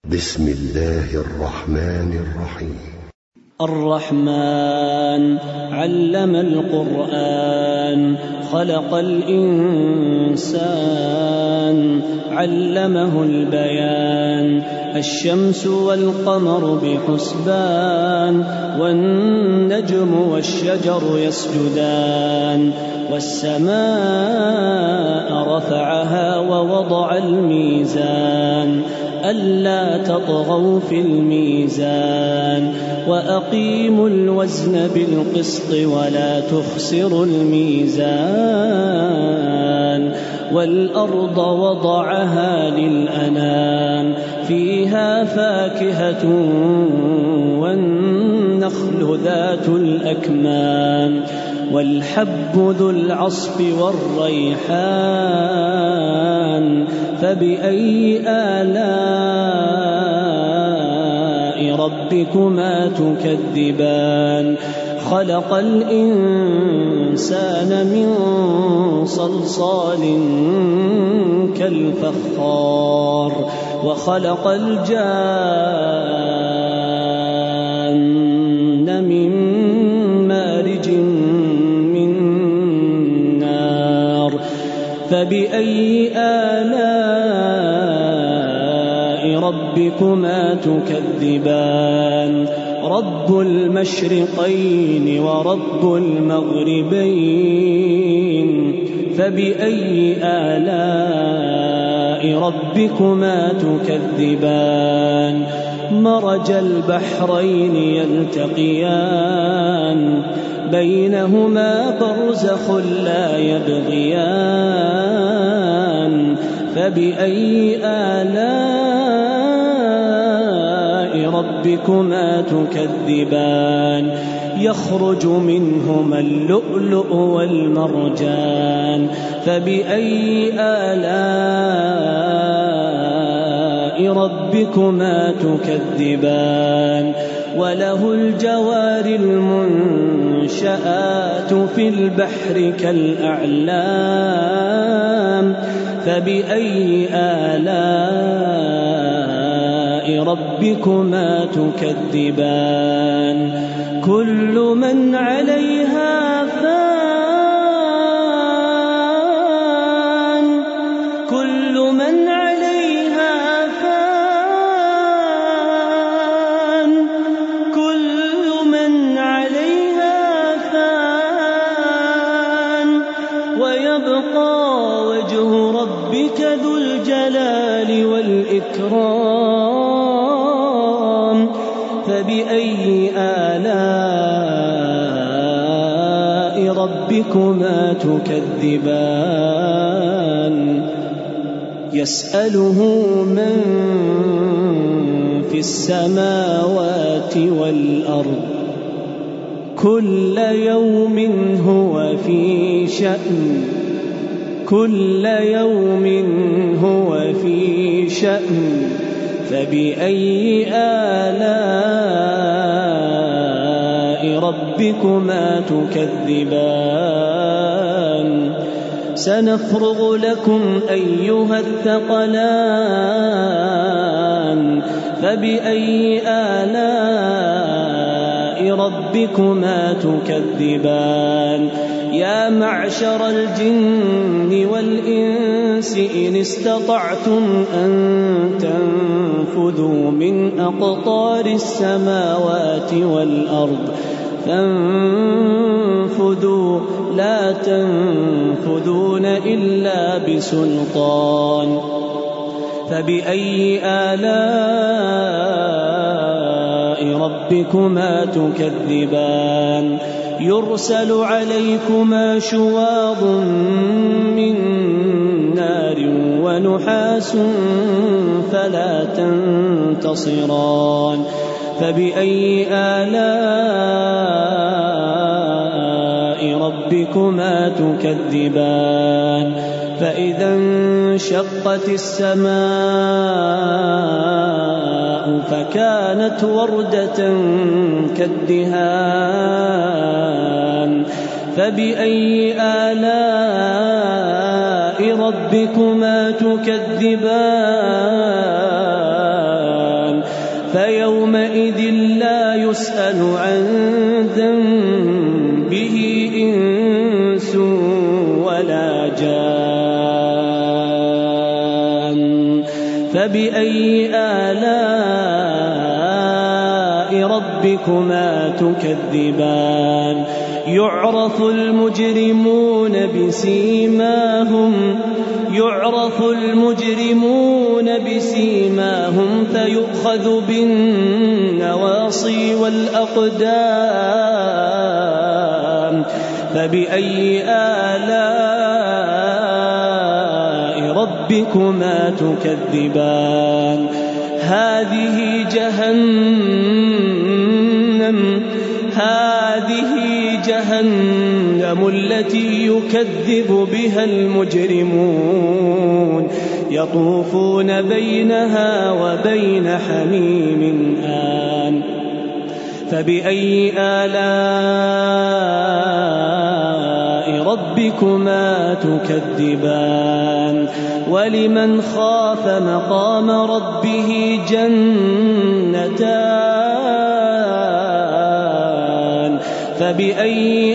بسم الله الرحمن الرحيم. الرحمن علم القرآن خلق الإنسان علمه البيان الشمس والقمر بحسبان والنجم والشجر يسجدان والسماء رفعها ووضع الميزان ألا تطغوا في الميزان وأقيموا الوزن بالقسط ولا تخسروا الميزان والأرض وضعها للأنام فيها فاكهة والنخل ذات الأكمام والحب ذو العصف والريحان فبأي آلاء ربكما تكذبان خلق الإنسان من صلصال كالفخار وخلق الجان من مارج من نار فبأي آلاء ربكما تكذبان رب المشرقين ورب المغربين فبأي آلاء ربكما تكذبان مرج البحرين يلتقيان بينهما برزخ لا يبغيان فبأي آلاء ربكما تكذبان يخرج منهما اللؤلؤ والمرجان فبأي آلاء ربكما تكذبان وله الجوار المنشآت في البحر كالأعلام فبأي آلاء ربكما تكذبان كل من عليها فان كل من عليها فان كل من عليها فان ويبقى وجه ربك ذو الجلال والإكرام فبأي آلاء ربكما تكذبان يسأله من في السماوات والأرض كل يوم هو في شأن كل يوم هو في شأن فبأي آلاء ربكما تكذبان سنفرغ لكم أيها الثقلان فبأي آلاء ربكما تكذبان يا معشر الجن والإنس إن استطعتم أن تنفذوا من أقطار السماوات والأرض فانفذوا لا تنفذون إلا بسلطان فبأي آلاء ربكما تكذبان يرسل عليكما شواظ من نار ونحاس فلا تنتصران فبأي آلاء ربكما تكذبان فإذا انشقت السماء فكانت وردة كالدهان فبأي آلاء ربكما تكذبان فيومئذ لا يسأل عن ذنبه إنس ولا جان فبأي آلاء ربكما تكذبان يعرف المجرمون بسيماهم فيؤخذ بالنواصي والأقدام فبأي آلاء ربكما تكذبان هذه جهنم التي يكذب بها المجرمون يطوفون بينها وبين حميم آن فبأي آلاء ربكما تكذبان ولمن خاف مقام ربه جنتان فبأي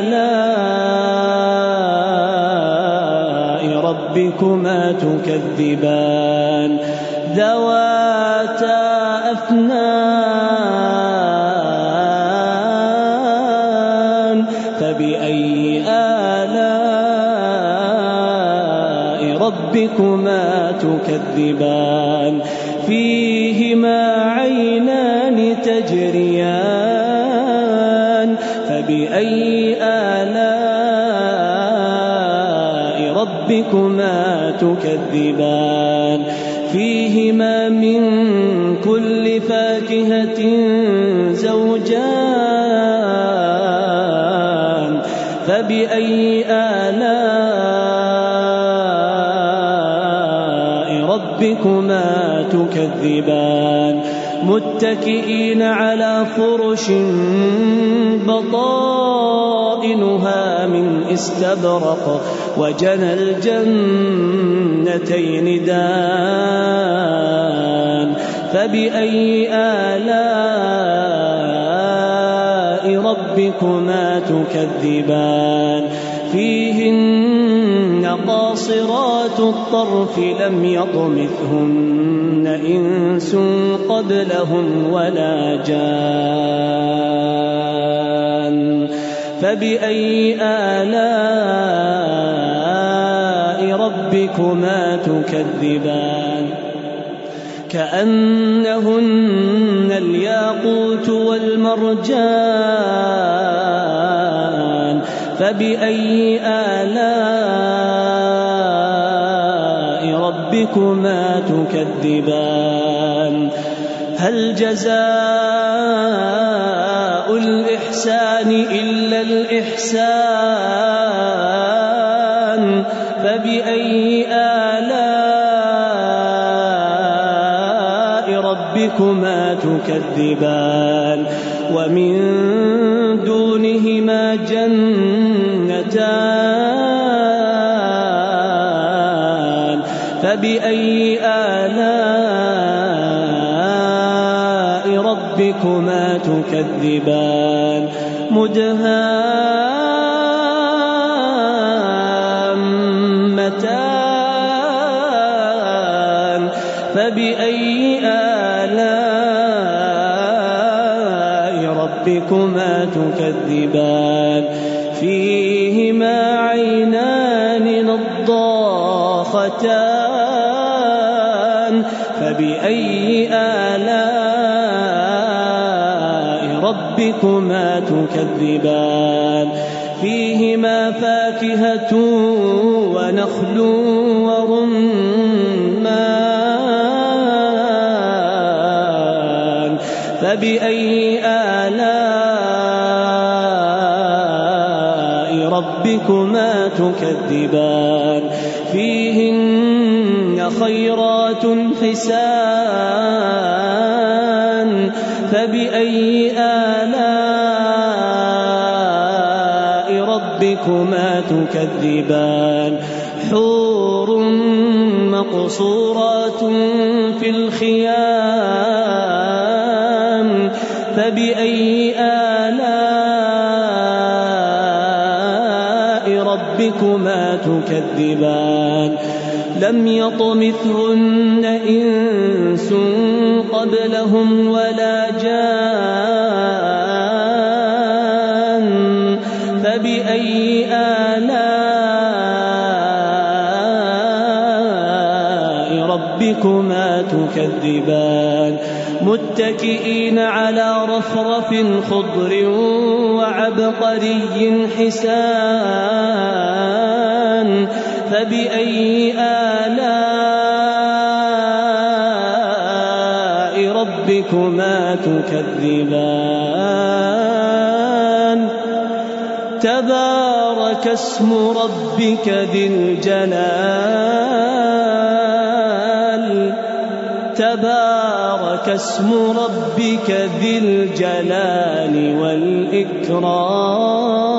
آلاء ربكما تكذبان ذواتا أفنان فبأي آلاء ربكما تكذبان فيهما عينان تجريان فبأي آلاء ربكما تكذبان فيهما من كل فاكهة زوجان فبأي آلاء ربكما تكذبان متكئين على فرش بطائنها من استبرق وجنى الجنتين دان فبأي آلاء ربكما تكذبان فيهن قاصرات الطرف لم يطمثهن إنس قبلهم ولا جان فبأي آلاء ربكما تكذبان كأنهن الياقوت والمرجان فبأي آلاء ربكما تكذبان هل جزاء الإحسان إلا الإحسان فبأي آلاء ربكما تكذبان ومن دونهما جنتان فبأي آلاء ربكما تكذبان مدهامتان فبأي آلاء ربكما تكذبان فيهما عينان نضاختان فبأي آلاء ربكما تكذبان فيهما فاكهة ونخل ورمان فبأي آلاء ربكما تكذبان فيهن خيرات حسان فبأي آلاء ربكما تكذبان حور مقصورات في الخيام فبأي آلاء ربكما تكذبان لم يطمثهن إنس قبلهم ولا جان فبأي آلاء ربكما تكذبان متكئين على رفرف خضر وعبقري حسان فبأي آلاء ربكما تكذبان تبارك اسم ربك ذي الجلال تبارك اسم ربك ذي الجلال والإكرام